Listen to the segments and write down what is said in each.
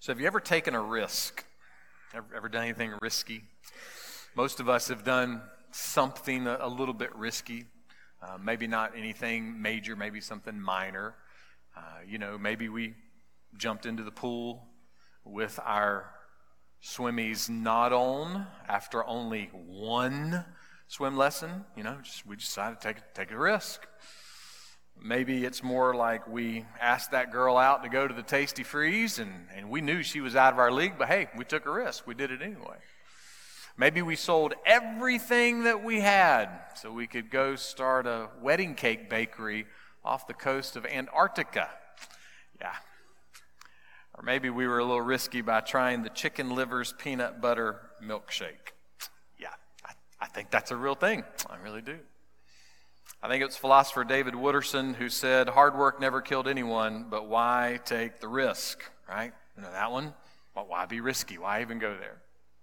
So have you ever taken a risk? Ever done anything risky? Most of us have done something a little bit risky. Maybe not anything major, maybe something minor. Maybe we jumped into the pool with our swimmies not on after only one swim lesson. We decided to take a risk. Maybe it's more like we asked that girl out to go to the Tasty Freeze, and we knew she was out of our league, but hey, we took a risk. We did it anyway. Maybe we sold everything that we had so we could go start a wedding cake bakery off the coast of Antarctica. Yeah. Or maybe we were a little risky by trying the chicken livers peanut butter milkshake. Yeah, I think that's a real thing. I really do. I think it was philosopher David Wooderson who said, hard work never killed anyone, but why take the risk, right? That one, well, why be risky? Why even go there?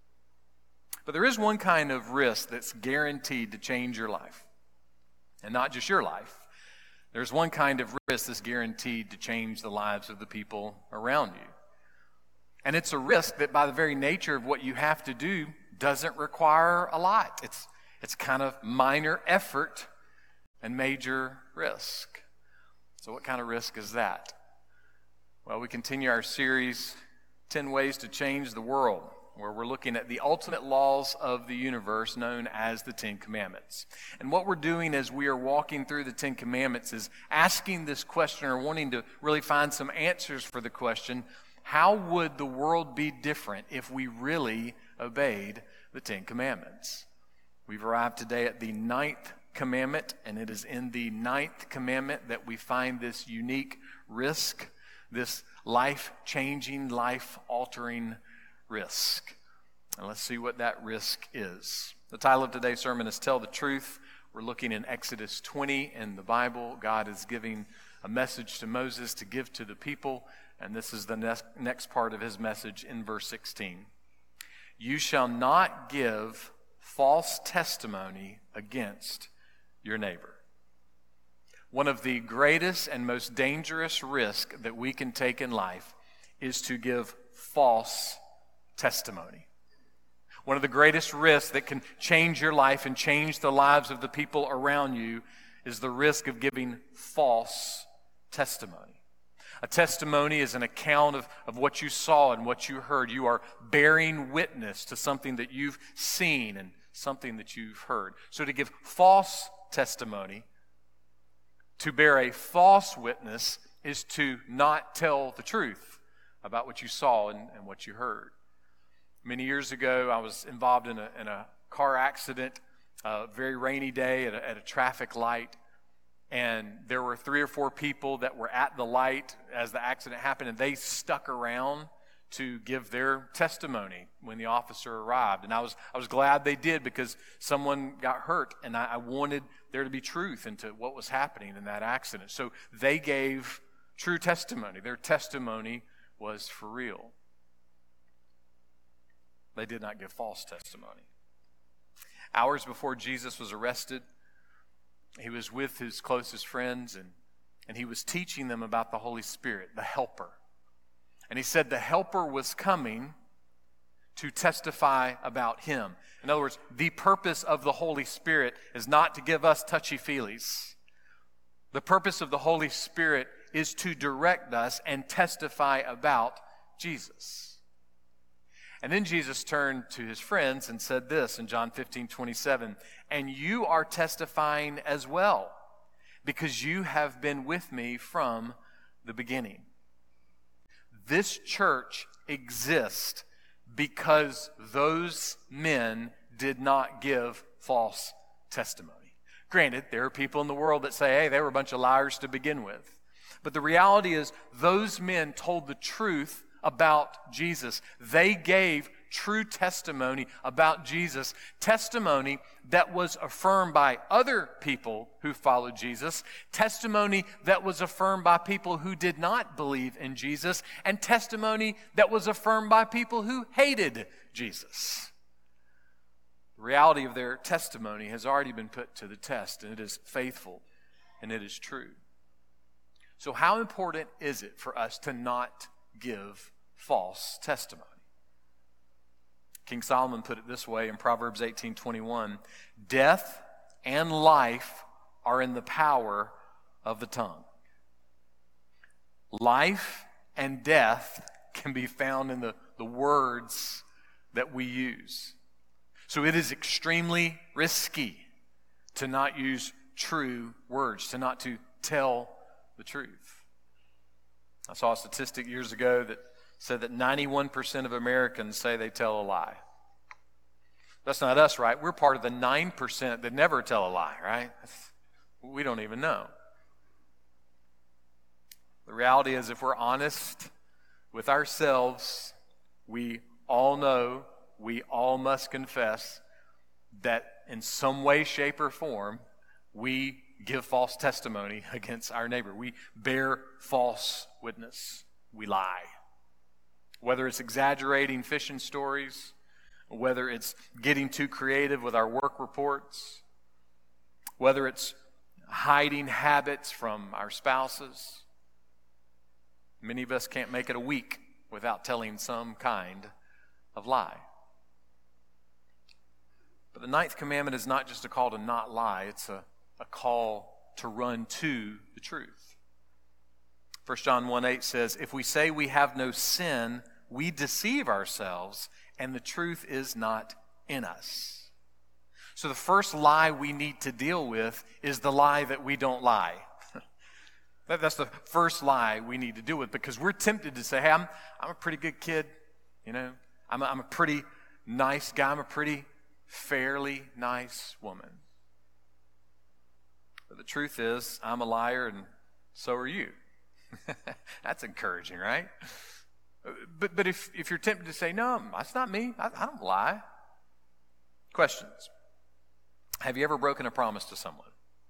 But there is one kind of risk that's guaranteed to change your life. And not just your life. There's one kind of risk that's guaranteed to change the lives of the people around you. And it's a risk that by the very nature of what you have to do doesn't require a lot. It's kind of minor effort and major risk. So what kind of risk is that? Well, we continue our series, 10 Ways to Change the World, where we're looking at the ultimate laws of the universe known as the Ten Commandments. And what we're doing as we are walking through the Ten Commandments is asking this question, or wanting to really find some answers for the question, how would the world be different if we really obeyed the Ten Commandments? We've arrived today at the 9th commandment, and it is in the 9th commandment that we find this unique risk, this life-changing, life-altering risk. And let's see what that risk is. The title of today's sermon is Tell the Truth. We're looking in Exodus 20 in the Bible. God is giving a message to Moses to give to the people, and this is the next part of his message in verse 16. You shall not give false testimony against your neighbor. One of the greatest and most dangerous risks that we can take in life is to give false testimony. One of the greatest risks that can change your life and change the lives of the people around you is the risk of giving false testimony. A testimony is an account of what you saw and what you heard. You are bearing witness to something that you've seen and something that you've heard. So to give false testimony, to bear a false witness, is to not tell the truth about what you saw and what you heard. Many years ago, I was involved in a car accident, a very rainy day at a traffic light, and there were 3 or 4 people that were at the light as the accident happened, and they stuck around to give their testimony when the officer arrived. And I was glad they did, because someone got hurt, and I wanted there to be truth into what was happening in that accident. So they gave true testimony. Their testimony was for real. They did not give false testimony. Hours before Jesus was arrested, he was with his closest friends, and he was teaching them about the Holy Spirit, the Helper. And he said the Helper was coming to testify about him. In other words, the purpose of the Holy Spirit is not to give us touchy-feelies. The purpose of the Holy Spirit is to direct us and testify about Jesus. And then Jesus turned to his friends and said this in John 15:27, and you are testifying as well, because you have been with me from the beginning. This church exists because those men did not give false testimony. Granted, there are people in the world that say, hey, they were a bunch of liars to begin with. But the reality is, those men told the truth about Jesus. They gave true testimony about Jesus, testimony that was affirmed by other people who followed Jesus, testimony that was affirmed by people who did not believe in Jesus, and testimony that was affirmed by people who hated Jesus. The reality of their testimony has already been put to the test, and it is faithful and it is true. So how important is it for us to not give false testimony. King Solomon put it this way in Proverbs 18:21, death and life are in the power of the tongue. Life and death can be found in the words that we use. So it is extremely risky to not use true words, to not to tell the truth. I saw a statistic years ago that said that 91% of Americans say they tell a lie. That's not us, right? We're part of the 9% that never tell a lie, right? We don't even know. The reality is, if we're honest with ourselves, we all know, we all must confess that in some way, shape, or form, we give false testimony against our neighbor. We bear false witness. We lie. Whether it's exaggerating fishing stories, whether it's getting too creative with our work reports, whether it's hiding habits from our spouses. Many of us can't make it a week without telling some kind of lie. But the ninth commandment is not just a call to not lie, it's a call to run to the truth. 1 John 1:8 says, if we say we have no sin, we deceive ourselves, and the truth is not in us. So the first lie we need to deal with is the lie that we don't lie. That's the first lie we need to deal with, because we're tempted to say, hey, I'm a pretty good kid, you know, I'm a pretty nice guy, I'm a pretty fairly nice woman. But the truth is, I'm a liar, and so are you. That's encouraging, right? But if you're tempted to say, no, that's not me, I don't lie. Questions. Have you ever broken a promise to someone?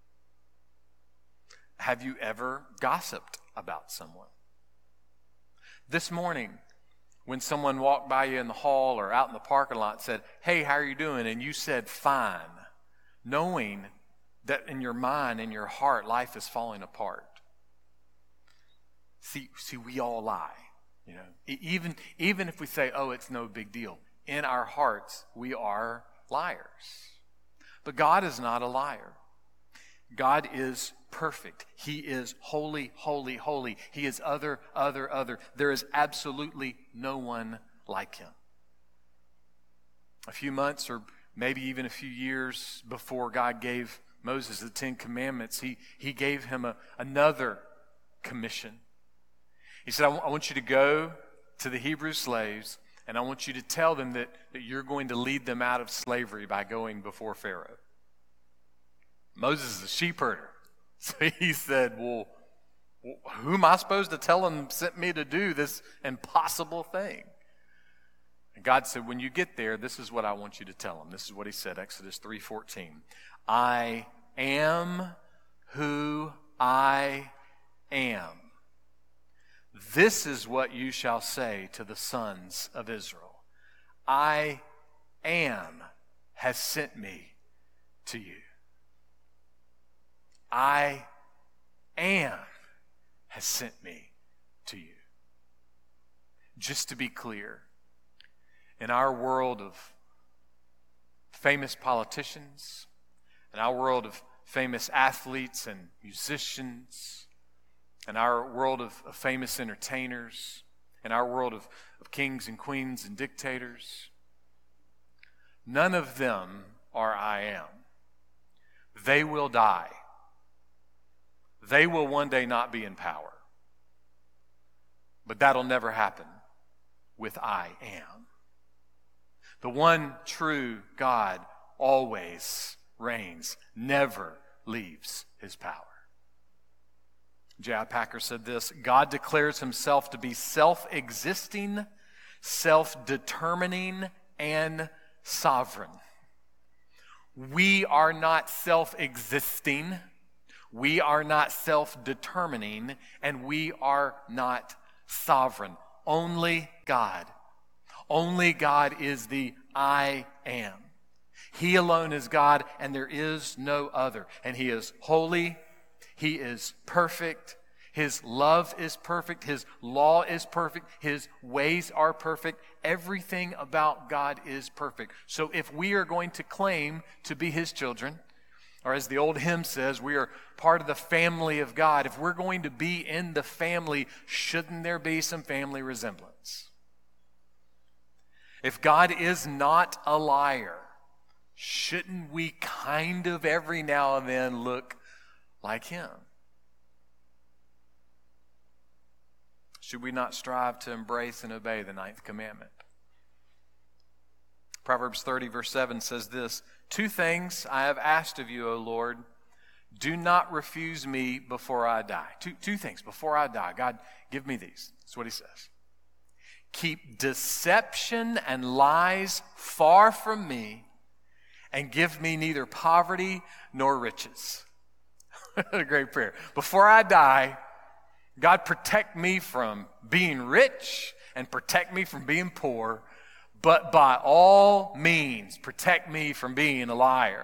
Have you ever gossiped about someone? This morning, when someone walked by you in the hall or out in the parking lot and said, hey, how are you doing? And you said, fine, knowing that in your mind, in your heart, life is falling apart. See, we all lie. You know, even if we say, oh, it's no big deal, in our hearts, we are liars. But God is not a liar. God is perfect. He is holy, holy, holy. He is other. There is absolutely no one like him. A few months or maybe even a few years before God gave Moses the 10 Commandments, he gave him another commission. He said, I want you to go to the Hebrew slaves, and I want you to tell them that you're going to lead them out of slavery by going before Pharaoh. Moses is a sheep herder. So he said, well, who am I supposed to tell him sent me to do this impossible thing? And God said, when you get there, this is what I want you to tell them. This is what he said, Exodus 3:14. I am who I am. This is what you shall say to the sons of Israel. I am has sent me to you. I am has sent me to you. Just to be clear, in our world of famous politicians, in our world of famous athletes and musicians, in our world of famous entertainers, in our world of kings and queens and dictators, none of them are I am. They will die. They will one day not be in power. But that'll never happen with I am. The one true God always reigns, never leaves his power. J.I. Packer said this, God declares himself to be self-existing, self-determining, and sovereign. We are not self-existing, we are not self-determining, and we are not sovereign. Only God. Only God is the I am. He alone is God, and there is no other. And he is holy, he is perfect, His love is perfect. His law is perfect. His ways are perfect. Everything about God is perfect. So if we are going to claim to be His children, or as the old hymn says, we are part of the family of God, if we're going to be in the family, shouldn't there be some family resemblance? If God is not a liar, shouldn't we kind of every now and then look like Him? Should we not strive to embrace and obey the ninth commandment? Proverbs 30 verse 7 says this, 2 things I have asked of you, O Lord. Do not refuse me before I die. Two things before I die. God, give me these. That's what He says. Keep deception and lies far from me, and give me neither poverty nor riches. What a great prayer. Before I die, God, protect me from being rich and protect me from being poor, but by all means, protect me from being a liar.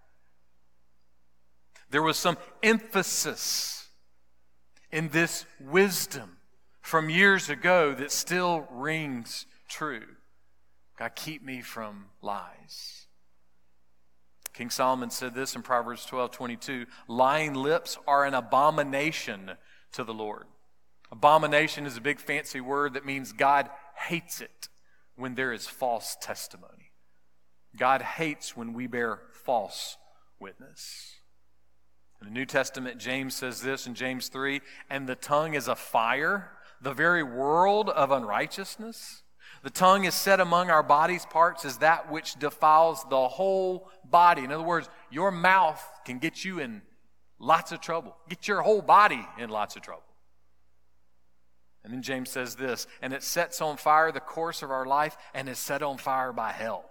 There was some emphasis in this wisdom from years ago that still rings true. God, keep me from lies. King Solomon said this in Proverbs 12:22, lying lips are an abomination to the Lord. Abomination is a big fancy word that means God hates it when there is false testimony. God hates when we bear false witness. In the New Testament, James says this in James 3, and the tongue is a fire, the very world of unrighteousness. The tongue is set among our body's parts as that which defiles the whole body. In other words, your mouth can get you in lots of trouble, get your whole body in lots of trouble. And then James says this, and it sets on fire the course of our life and is set on fire by hell.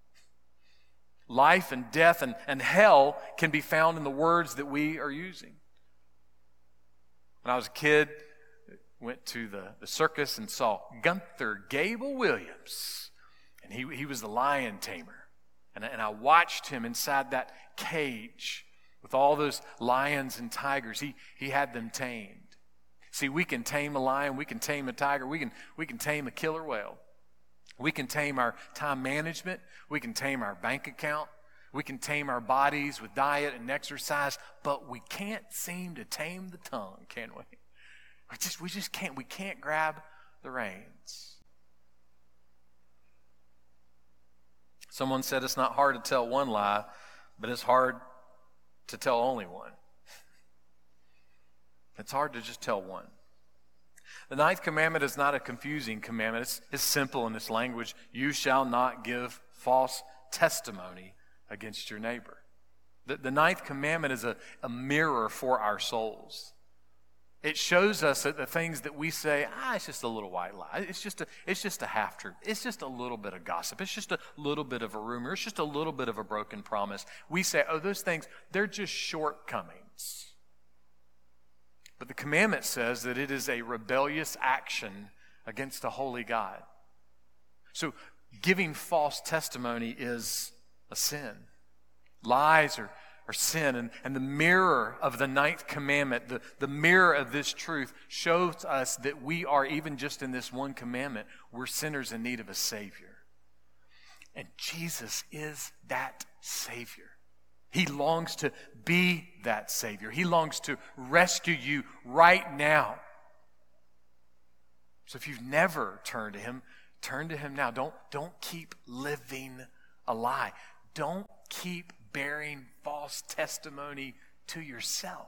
Life and death and hell can be found in the words that we are using. When I was a kid, went to the circus and saw Gunther Gable Williams. And he was the lion tamer. And I watched him inside that cage with all those lions and tigers. He had them tamed. See, we can tame a lion, we can tame a tiger, we can tame a killer whale. We can tame our time management, we can tame our bank account, we can tame our bodies with diet and exercise, but we can't seem to tame the tongue, can we? We just can't. We can't grab the reins. Someone said it's not hard to tell one lie, but it's hard to tell only one. It's hard to just tell one. The ninth commandment is not a confusing commandment. It's simple in its language. You shall not give false testimony against your neighbor. The ninth commandment is a mirror for our souls. It shows us that the things that we say, it's just a little white lie. It's just a half truth. It's just a little bit of gossip. It's just a little bit of a rumor. It's just a little bit of a broken promise. We say, those things, they're just shortcomings. But the commandment says that it is a rebellious action against a holy God. So giving false testimony is a sin. Lies are sin. And the mirror of the ninth commandment, the mirror of this truth shows us that we are, even just in this one commandment, we're sinners in need of a Savior. And Jesus is that Savior. He longs to be that Savior. He longs to rescue you right now. So if you've never turned to Him, turn to Him now. Don't keep living a lie. Don't keep bearing false testimony to yourself.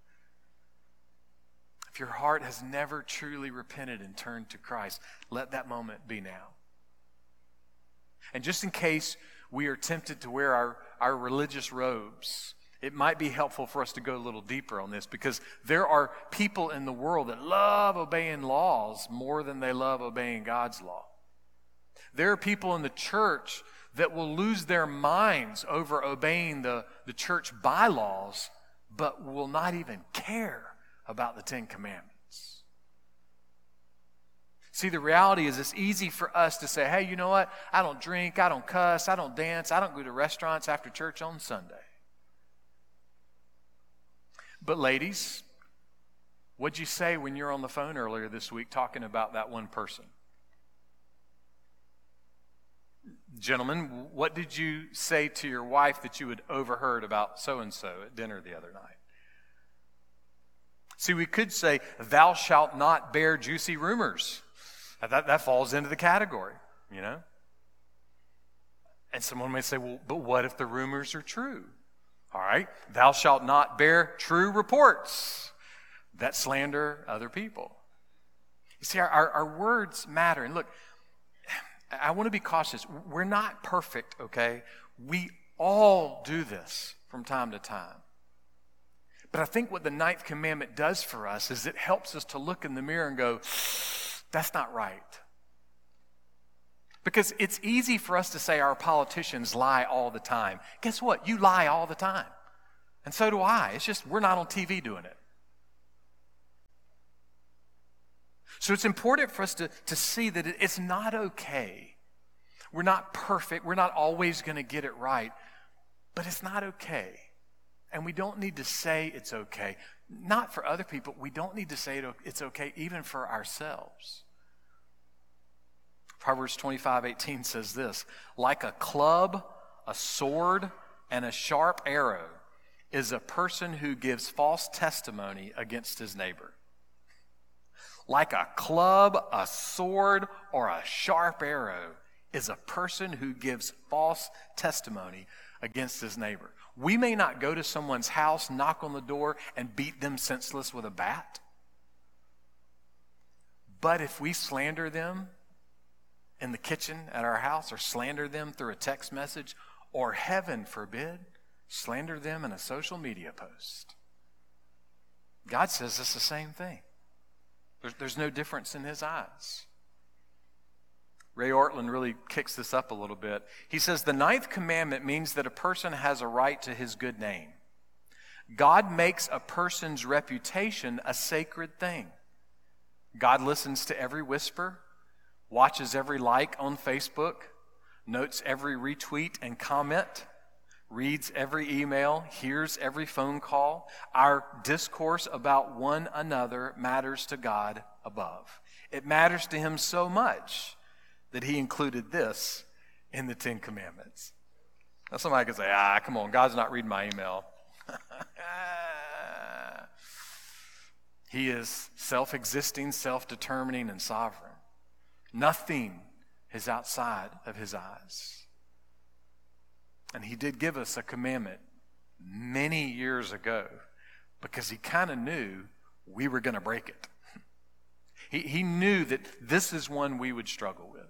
If your heart has never truly repented and turned to Christ, let that moment be now. And just in case we are tempted to wear our religious robes, it might be helpful for us to go a little deeper on this, because there are people in the world that love obeying laws more than they love obeying God's law. There are people in the church that will lose their minds over obeying the church bylaws, but will not even care about the Ten Commandments. See, the reality is it's easy for us to say, hey, you know what? I don't drink, I don't cuss, I don't dance, I don't go to restaurants after church on Sunday. But ladies, What'd you say when you were on the phone earlier this week talking about that one person? Gentlemen, what did you say to your wife that you had overheard about so-and-so at dinner the other night? See, we could say, thou shalt not bear juicy rumors. That falls into the category, you know? And someone may say, well, but what if the rumors are true? All right, thou shalt not bear true reports that slander other people. You see, our words matter. And look, I want to be cautious. We're not perfect, okay? We all do this from time to time. But I think what the 9th commandment does for us is it helps us to look in the mirror and go, that's not right. Because it's easy for us to say our politicians lie all the time. Guess what? You lie all the time. And so do I. It's just we're not on TV doing it. So it's important for us to see that it's not okay. We're not perfect. We're not always going to get it right. But it's not okay. And we don't need to say it's okay. Not for other people. We don't need to say it's okay even for ourselves. Proverbs 25:18 says this, like a club, a sword, and a sharp arrow is a person who gives false testimony against his neighbor. Like a club, a sword, or a sharp arrow is a person who gives false testimony against his neighbor. We may not go to someone's house, knock on the door, and beat them senseless with a bat. But if we slander them in the kitchen at our house, or slander them through a text message, or heaven forbid, slander them in a social media post, God says it's the same thing. There's no difference in his eyes. Ray Ortlund really kicks this up a little bit. He says the 9th commandment means that a person has a right to his good name. God makes a person's reputation a sacred thing. God listens to every whisper, watches every like on Facebook, notes every retweet and comment, reads every email, hears every phone call. Our discourse about one another matters to God above. It matters to him so much that he included this in the 10 Commandments. Now somebody could say, come on, God's not reading my email. He is self-existing, self-determining, and sovereign. Nothing is outside of his eyes. And he did give us a commandment many years ago because he kind of knew we were going to break it. He knew that this is one we would struggle with.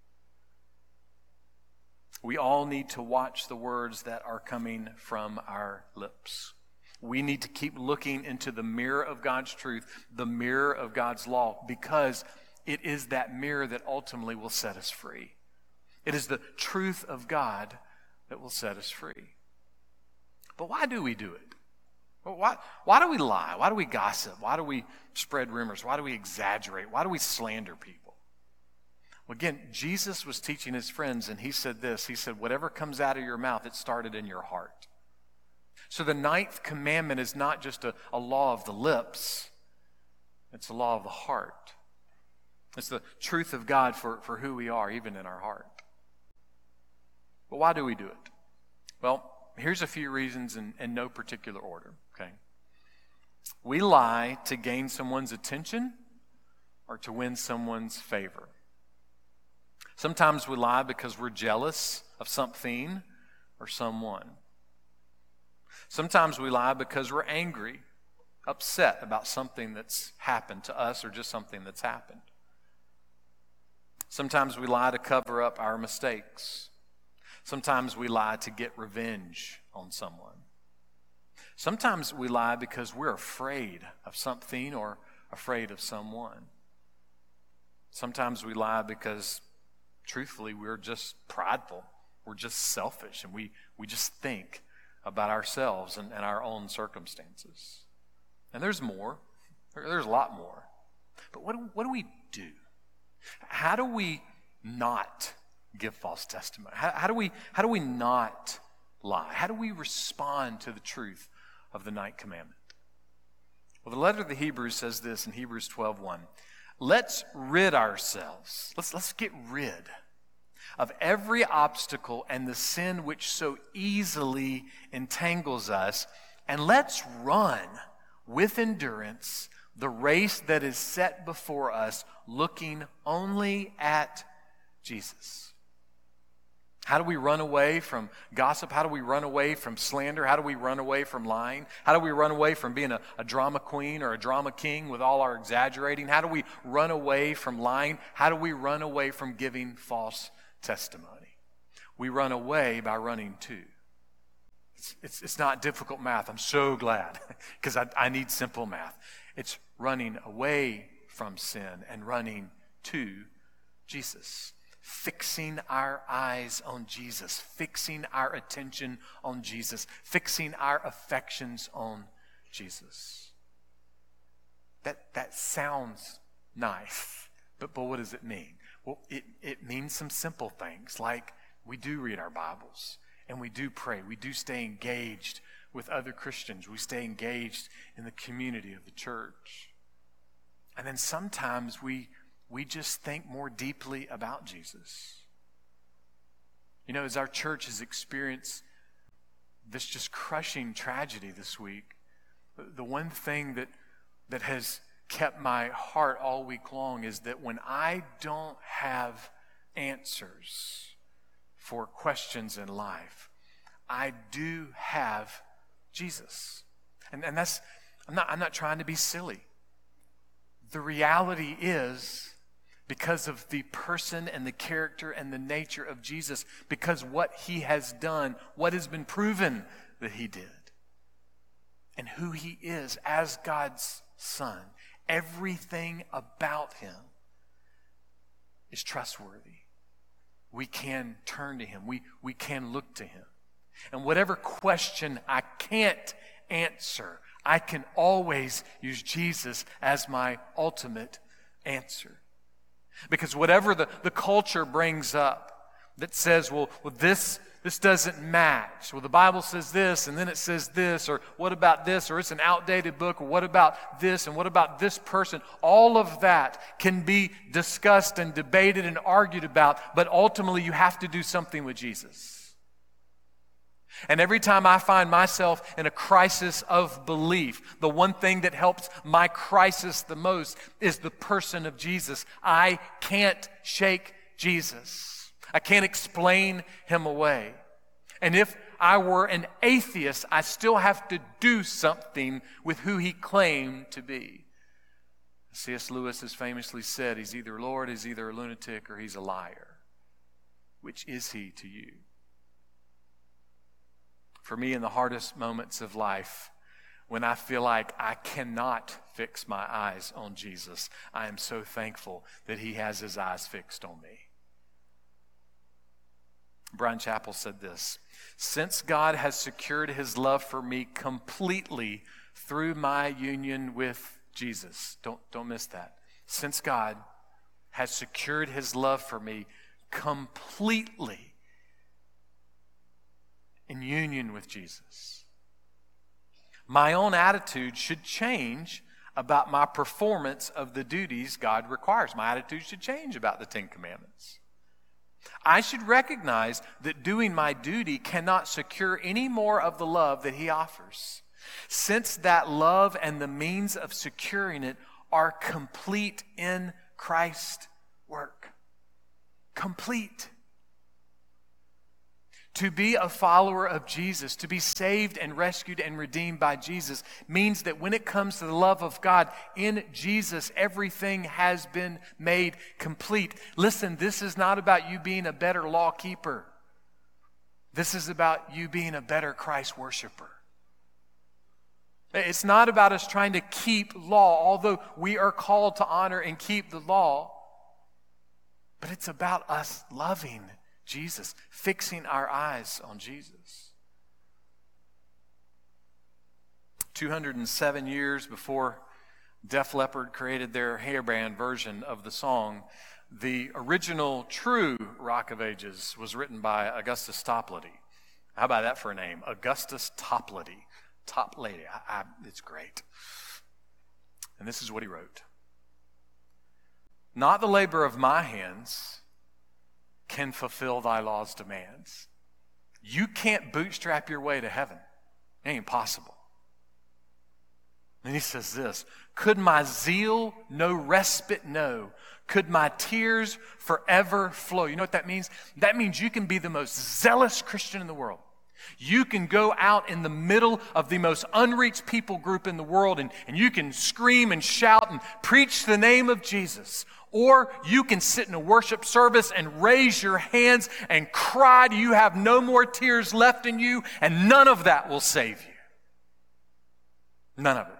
We all need to watch the words that are coming from our lips. We need to keep looking into the mirror of God's truth, the mirror of God's law, because it is that mirror that ultimately will set us free. It is the truth of God that will set us free. But why do we do it? Well, why do we lie? Why do we gossip? Why do we spread rumors? Why do we exaggerate? Why do we slander people? Well, again, Jesus was teaching his friends, and he said this. He said, whatever comes out of your mouth, it started in your heart. So the 9th commandment is not just a law of the lips. It's a law of the heart. It's the truth of God for who we are, even in our heart. But why do we do it? Well, here's a few reasons in no particular order, okay? We lie to gain someone's attention or to win someone's favor. Sometimes we lie because we're jealous of something or someone. Sometimes we lie because we're angry, upset about something that's happened to us or just something that's happened. Sometimes we lie to cover up our mistakes. Sometimes we lie to get revenge on someone. Sometimes we lie because we're afraid of something or afraid of someone. Sometimes we lie because, truthfully, we're just prideful. We're just selfish, and we just think about ourselves and our own circumstances. And there's more. There's a lot more. But what do we do? How do we not give false testimony? How do we not lie? How do we respond to the truth of the 9th commandment? Well, the letter of the Hebrews says this in Hebrews 12:1. Let's rid ourselves. Let's get rid of every obstacle and the sin which so easily entangles us, and let's run with endurance the race that is set before us, looking only at Jesus. How do we run away from gossip? How do we run away from slander? How do we run away from lying? How do we run away from being a drama queen or a drama king with all our exaggerating? How do we run away from lying? How do we run away from giving false testimony? We run away by running to. It's not difficult math. I'm so glad because I need simple math. It's running away from sin and running to Jesus. Fixing our eyes on Jesus, fixing our attention on Jesus, fixing our affections on Jesus. That sounds nice, but what does it mean? Well, it means some simple things like we do read our Bibles and we do pray. We do stay engaged with other Christians. We stay engaged in the community of the church. And then sometimes we just think more deeply about Jesus. You know, as our church has experienced this just crushing tragedy this week, the one thing that has kept my heart all week long is that when I don't have answers for questions in life, I do have Jesus. And that's, I'm not trying to be silly. The reality is, because of the person and the character and the nature of Jesus, because what he has done, what has been proven that he did, and who he is as God's Son, everything about him is trustworthy. We can turn to him. We can look to him. And whatever question I can't answer, I can always use Jesus as my ultimate answer. Because whatever the culture brings up that says, well, this doesn't match. Well, the Bible says this, and then it says this, or what about this, or it's an outdated book, or what about this, and what about this person? All of that can be discussed and debated and argued about, but ultimately you have to do something with Jesus. And every time I find myself in a crisis of belief, the one thing that helps my crisis the most is the person of Jesus. I can't shake Jesus. I can't explain him away. And if I were an atheist, I still have to do something with who he claimed to be. C.S. Lewis has famously said, he's either Lord, he's either a lunatic, or he's a liar. Which is he to you? For me, in the hardest moments of life, when I feel like I cannot fix my eyes on Jesus, I am so thankful that he has his eyes fixed on me. Brian Chappell said this: since God has secured his love for me completely through my union with Jesus, don't miss that. Since God has secured his love for me completely in union with Jesus, my own attitude should change about my performance of the duties God requires. My attitude should change about the Ten Commandments. I should recognize that doing my duty cannot secure any more of the love that he offers, since that love and the means of securing it are complete in Christ's work. Complete. To be a follower of Jesus, to be saved and rescued and redeemed by Jesus, means that when it comes to the love of God, in Jesus, everything has been made complete. Listen, this is not about you being a better law keeper. This is about you being a better Christ worshiper. It's not about us trying to keep law, although we are called to honor and keep the law. But it's about us loving Jesus, fixing our eyes on Jesus. 207 years before Def Leppard created their hairband version of the song, the original true Rock of Ages was written by Augustus Toplady. How about that for a name? Augustus Toplady. Toplady. It's great. And this is what he wrote. Not the labor of my hands can fulfill thy law's demands. You can't bootstrap your way to heaven. It ain't possible. And he says this, could my zeal no respite know? Could my tears forever flow? You know what that means? That means you can be the most zealous Christian in the world. You can go out in the middle of the most unreached people group in the world and you can scream and shout and preach the name of Jesus. Or you can sit in a worship service and raise your hands and cry till you have no more tears left in you, and none of that will save you. None of it.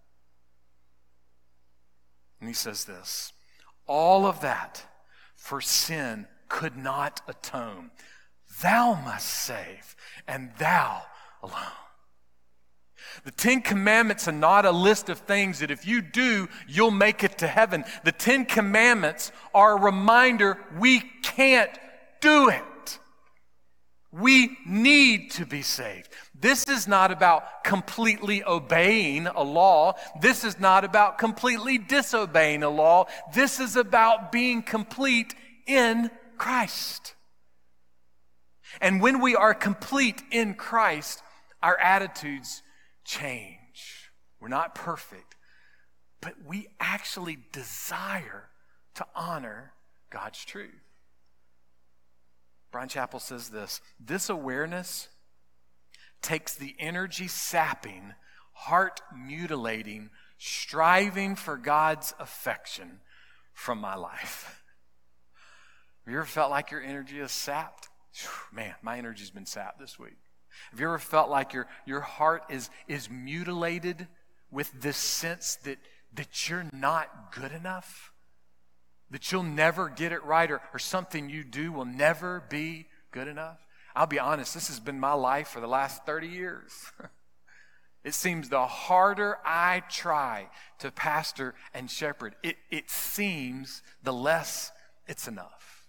And he says this, all of that for sin could not atone. Thou must save, and thou alone. The 10 Commandments are not a list of things that if you do, you'll make it to heaven. The 10 Commandments are a reminder we can't do it. We need to be saved. This is not about completely obeying a law. This is not about completely disobeying a law. This is about being complete in Christ. And when we are complete in Christ, our attitudes change. We're not perfect, but we actually desire to honor God's truth. Bryan Chapell says this awareness takes the energy sapping, heart mutilating, striving for God's affection from my life. Have you ever felt like your energy is sapped? Man, my energy's been sapped this week. Have you ever felt like your heart is mutilated with this sense that you're not good enough? That you'll never get it right, or something you do will never be good enough? I'll be honest, this has been my life for the last 30 years. It seems the harder I try to pastor and shepherd, it seems the less it's enough.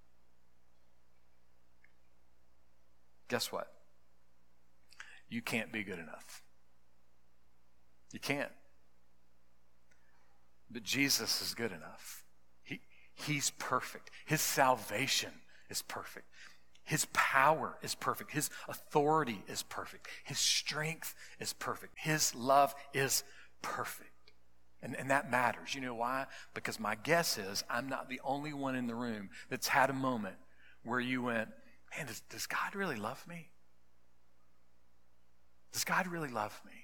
Guess what? You can't be good enough. You can't. But Jesus is good enough. He's perfect. His salvation is perfect. His power is perfect. His authority is perfect. His strength is perfect. His love is perfect. And that matters. You know why? Because my guess is I'm not the only one in the room that's had a moment where you went, man, does God really love me? Does God really love me?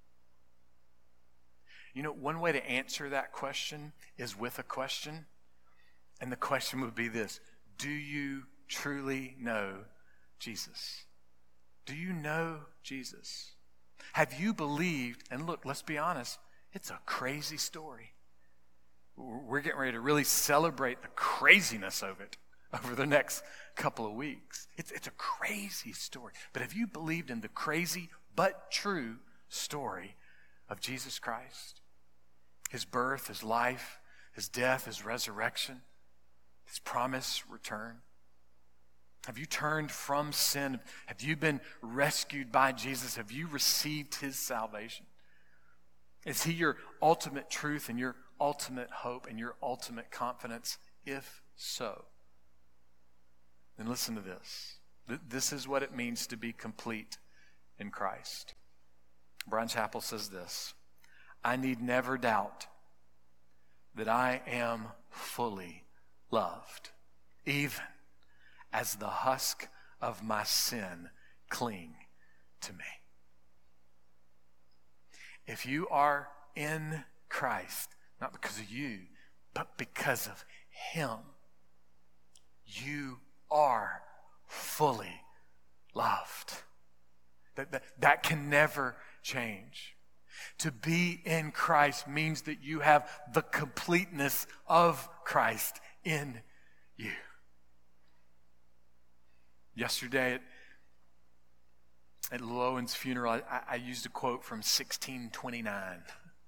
You know, one way to answer that question is with a question. And the question would be this: do you truly know Jesus? Do you know Jesus? Have you believed? And look, let's be honest, it's a crazy story. We're getting ready to really celebrate the craziness of it over the next couple of weeks. It's a crazy story. But have you believed in the crazy but true story of Jesus Christ? His birth, his life, his death, his resurrection, his promised return. Have you turned from sin? Have you been rescued by Jesus? Have you received his salvation? Is he your ultimate truth and your ultimate hope and your ultimate confidence? If so, then listen to this. This is what it means to be complete in Christ. Bryan Chapell says this: I need never doubt that I am fully loved, even as the husk of my sin cling to me. If you are in Christ, not because of you, but because of him, you are fully loved. That can never change. To be in Christ means that you have the completeness of Christ in you. Yesterday at Lil Owen's funeral, I used a quote from 1629.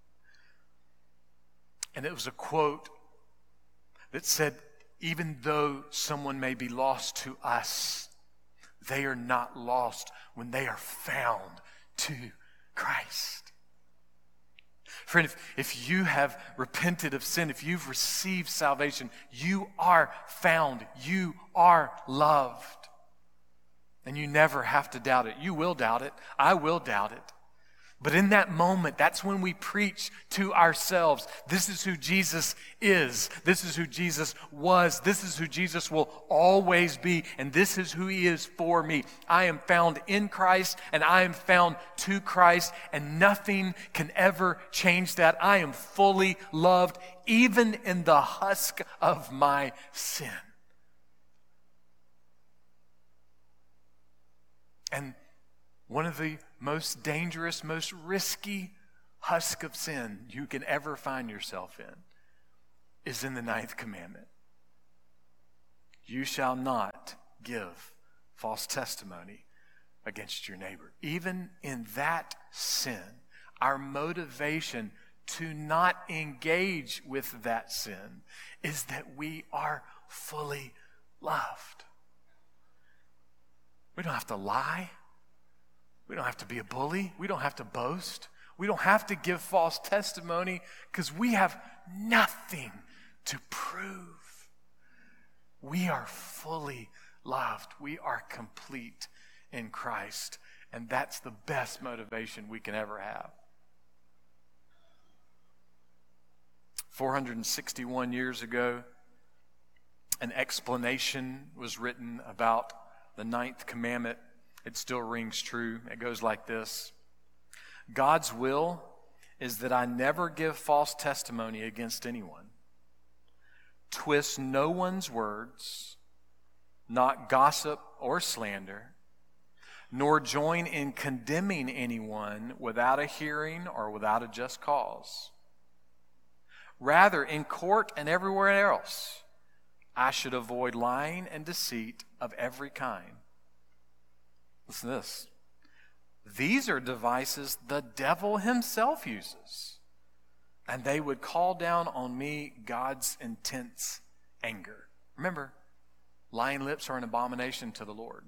And it was a quote that said, even though someone may be lost to us, they are not lost when they are found to Christ. Friend, if you have repented of sin, if you've received salvation, you are found. You are loved. And you never have to doubt it. You will doubt it. I will doubt it. But in that moment, that's when we preach to ourselves. This is who Jesus is. This is who Jesus was. This is who Jesus will always be. And this is who he is for me. I am found in Christ and I am found to Christ. And nothing can ever change that. I am fully loved, even in the husk of my sin. And one of the most dangerous, most risky husk of sin you can ever find yourself in is in the 9th commandment. You shall not give false testimony against your neighbor. Even in that sin, our motivation to not engage with that sin is that we are fully loved. We don't have to lie. We don't have to be a bully. We don't have to boast. We don't have to give false testimony because we have nothing to prove. We are fully loved. We are complete in Christ. And that's the best motivation we can ever have. 461 years ago, an explanation was written about the 9th commandment. It still rings true. It goes like this. God's will is that I never give false testimony against anyone, twist no one's words, not gossip or slander, nor join in condemning anyone without a hearing or without a just cause. Rather, in court and everywhere else, I should avoid lying and deceit of every kind. Listen to this. These are devices the devil himself uses, and they would call down on me God's intense anger. Remember, lying lips are an abomination to the Lord.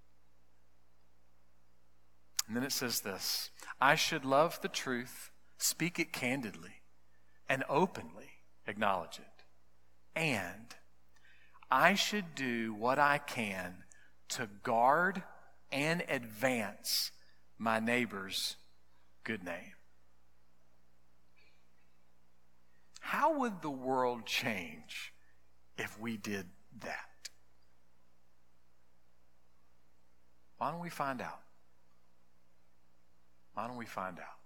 And then it says this, I should love the truth, speak it candidly, and openly acknowledge it. And I should do what I can to guard and advance my neighbor's good name. How would the world change if we did that? Why don't we find out? Why don't we find out?